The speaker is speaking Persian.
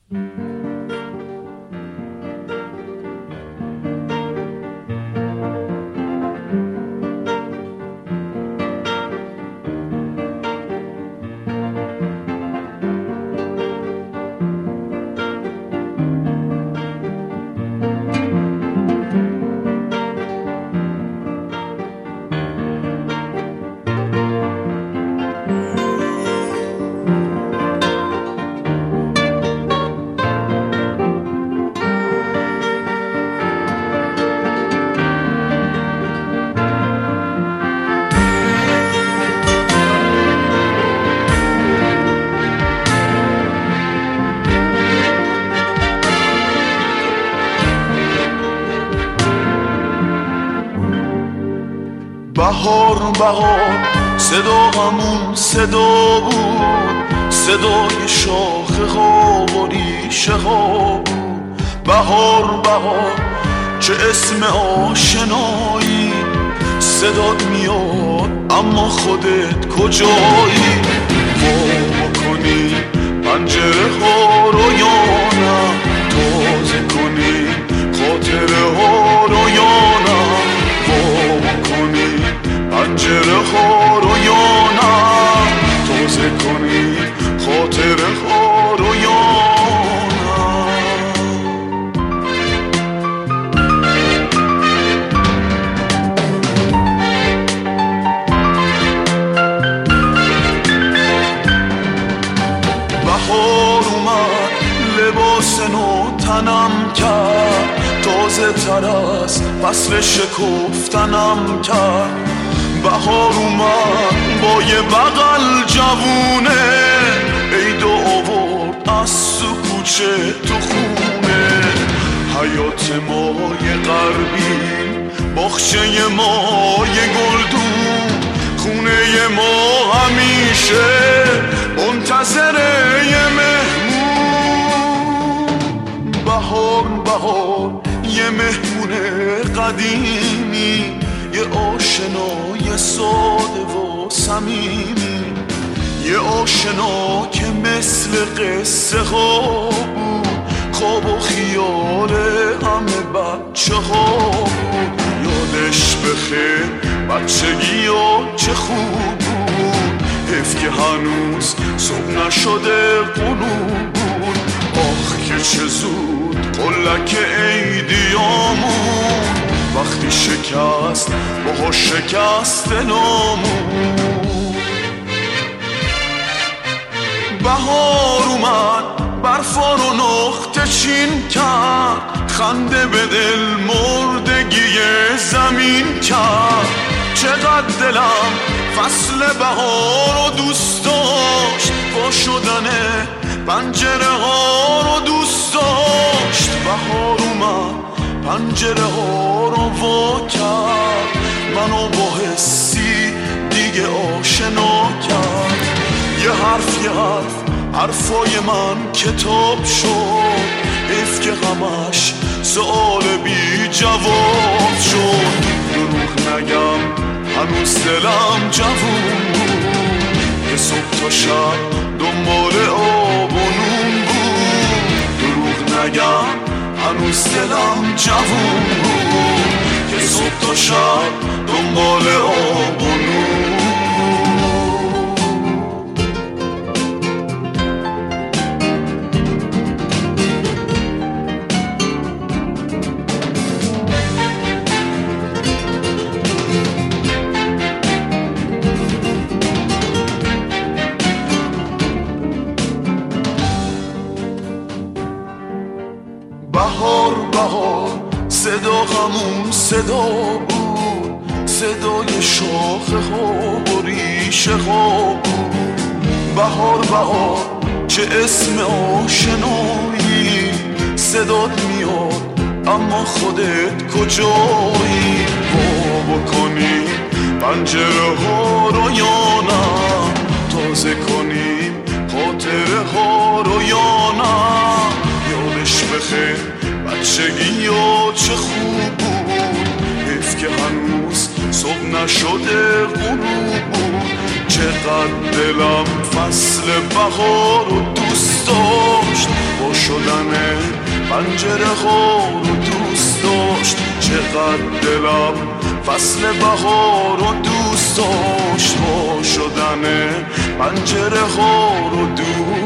بهار بهار صدا همون صدا بود، صدای شاخه ها و ریشه ها بود. بهار بهار چه اسم آشنایی، صدات میاد اما خودت کجایی؟ وا کنی پنجره ها رو یا نه، تازه کنی خاطره ها رو یا نه، وا کنی پنجره ها رو یا نه، تازه کنی خاطره ها رو یا نه. بهار اومد لباس نو تنم کرد، تازه تر از فصل شکفتنم کرد. بهار اومد با یه بغل جوونه، عید آورد از تو کوچه تو خونه. حیات ما یه غربی، باغچه ما یه گلدون، خونه ما همیشه منتظر یه مهمون. بهار بهار یه مهمون قدیمی، یه آشنای ساده و صمیمی، یه آشنا که مثل قصه ها بود، خواب و خیال همه بچه ها بود. یادش بخیر بچگی ها چه خوب بود، حیف که هنوز صبح نشده غروب بود. آخ که چه زود قلک عیدیامون، وقتی شکست با شکست نامون. بهار اومد برفا رو نقطه چین کرد، خنده به دل مردگی زمین کرد. چقدر دلم فصل بهار رو دوست داشت، با شدن پنجره ها رو دوست داشت. بهار اومد پنجره ها رو وا کرد، منو با حسی دیگه آشنا کرد. یه حرف حرفای من کتاب شد، حیف که همش سؤال بی جواب شد. دروغ نگم هنوز دلم جوون بود، یه صبح تا شب دنبال آب و نون بود. دروغ نگم هنوز دلم جوون بود، که صبح تا شب دنبال آب و نون. بهار بهار صدا همون صدا بود، صدای شاخه ها و ریشه ها بود. بهار بهار چه اسم آشنایی، صدات میاد اما خودت کجایی؟ وا بکنی پنجره ها رو یا نه، تازه کنیم خاطره ها رو یا نه. یادش بخیر بچگی ها چه خوب بود، حیف که هنوز صبح نشده غروب بود. چقدر دلم فصل بهار رو دوست داشت، با شدن پنجره ها رو دوست داشت، چقدر دلم فصل بهار رو دوست داشت. وا شدن پنجره ها رو دوست